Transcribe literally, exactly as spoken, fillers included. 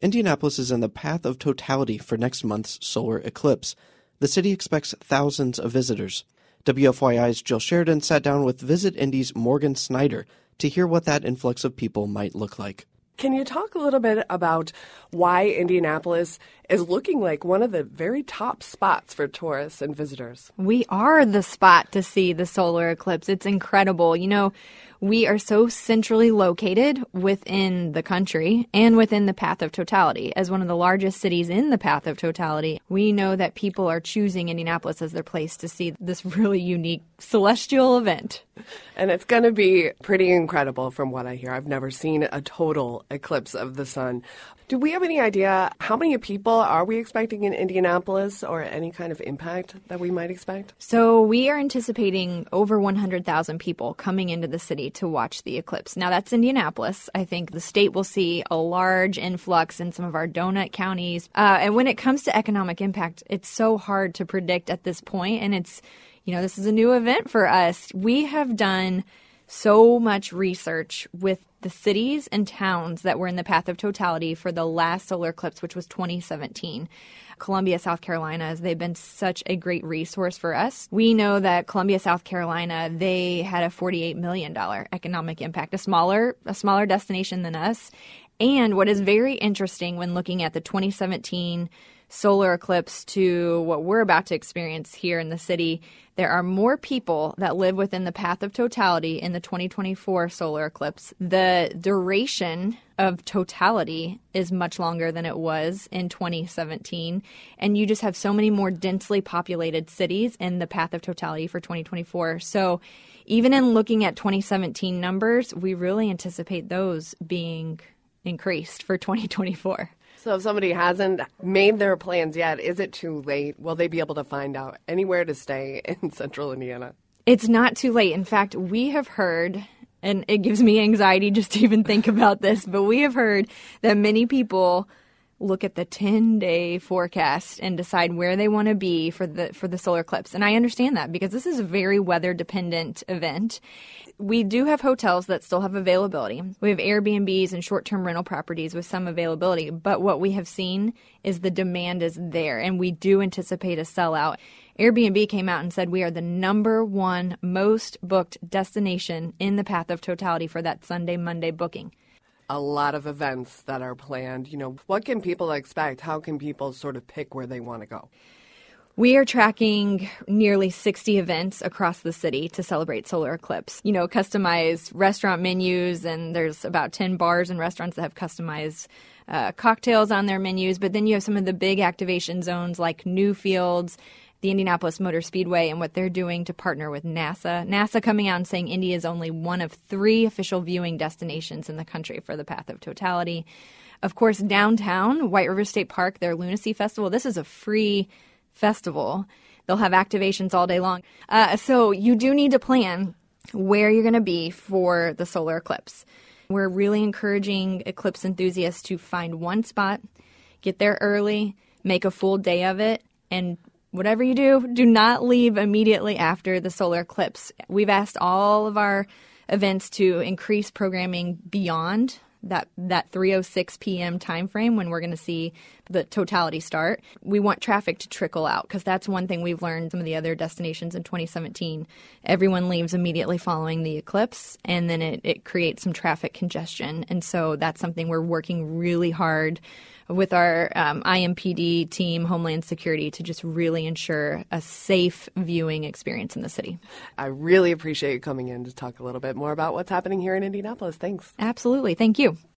Indianapolis is in the path of totality for next month's solar eclipse. The city expects thousands of visitors. W F Y I's Jill Sheridan sat down with Visit Indy's Morgan Snyder to hear what that influx of people might look like. Can you talk a little bit about why Indianapolis is looking like one of the very top spots for tourists and visitors? We are the spot to see the solar eclipse. It's incredible. You know, we are so centrally located within the country and within the path of totality. As one of the largest cities in the path of totality, we know that people are choosing Indianapolis as their place to see this really unique celestial event. And it's going to be pretty incredible from what I hear. I've never seen a total eclipse of the sun. Do we have any idea how many people are we expecting in Indianapolis, or any kind of impact that we might expect? So we are anticipating over one hundred thousand people coming into the city to watch the eclipse. Now, that's Indianapolis. I think the state will see a large influx in some of our donut counties. Uh, and when it comes to economic impact, it's so hard to predict at this point. And it's, you know, this is a new event for us. We have done so much research with the cities and towns that were in the path of totality for the last solar eclipse, which was twenty seventeen. Columbia, South Carolina, as they've been such a great resource for us. We know that Columbia, South Carolina, they had a forty-eight million dollars economic impact, a smaller, a smaller destination than us. And what is very interesting when looking at the twenty seventeen solar eclipse to what we're about to experience here in the city, there are more people that live within the path of totality in the twenty twenty-four solar eclipse. The duration of totality is much longer than it was in twenty seventeen, and you just have so many more densely populated cities in the path of totality for twenty twenty-four. So even in looking at twenty seventeen numbers, we really anticipate those being increased for twenty twenty-four. So if somebody hasn't made their plans yet, is it too late? Will they be able to find out anywhere to stay in central Indiana? It's not too late. In fact, we have heard, and it gives me anxiety just to even think about this, but we have heard that many people look at the ten-day forecast and decide where they want to be for the for the solar eclipse. And I understand that because this is a very weather-dependent event. We do have hotels that still have availability. We have Airbnbs and short-term rental properties with some availability. But what we have seen is the demand is there, and we do anticipate a sellout. Airbnb came out and said we are the number one most booked destination in the path of totality for that Sunday, Monday booking. A lot of events that are planned. You know, what can people expect? How can people sort of pick where they want to go? We are tracking nearly sixty events across the city to celebrate solar eclipse. You know, customized restaurant menus, and there's about ten bars and restaurants that have customized uh, cocktails on their menus. But then you have some of the big activation zones like Newfields, the Indianapolis Motor Speedway, and what they're doing to partner with NASA. NASA coming out and saying Indy is only one of three official viewing destinations in the country for the path of totality. Of course, downtown, White River State Park, their Lunacy Festival, this is a free festival. They'll have activations all day long. Uh, so you do need to plan where you're going to be for the solar eclipse. We're really encouraging eclipse enthusiasts to find one spot, get there early, make a full day of it, and whatever you do, do not leave immediately after the solar eclipse. We've asked all of our events to increase programming beyond that that three oh six p.m. time frame when we're going to see the totality start. We want traffic to trickle out because that's one thing we've learned some of the other destinations in twenty seventeen. Everyone leaves immediately following the eclipse, and then it, it creates some traffic congestion. And so that's something we're working really hard with our um, I M P D team, Homeland Security, to just really ensure a safe viewing experience in the city. I really appreciate you coming in to talk a little bit more about what's happening here in Indianapolis. Thanks. Absolutely. Thank you.